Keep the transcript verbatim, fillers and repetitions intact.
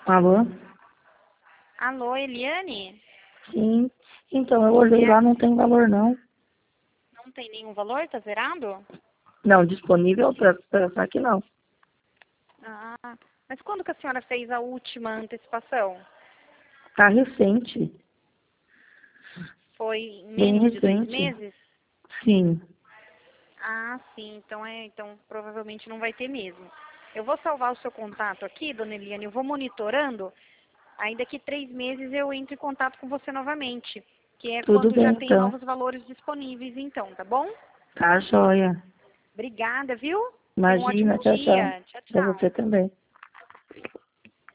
Alô? Alô, Eliane? Sim. Então, eu olhei lá, não tem valor não. Não tem nenhum valor? Tá zerado? Não, disponível para pensar que não. Ah, mas quando que a senhora fez a última antecipação? Tá recente. Foi em Bem menos de dois recente. meses? Sim. Ah, sim, então é, então provavelmente não vai ter mesmo. Eu vou salvar o seu contato aqui, dona Eliane, eu vou monitorando. Aí daqui três meses eu entro em contato com você novamente, que é Tudo quando já bem, tem então. novos valores disponíveis, então, tá bom? Tá joia. Obrigada, viu? Tenha um Imagina, ótimo tchau, tchau. dia. Tchau, Pra tchau. você também.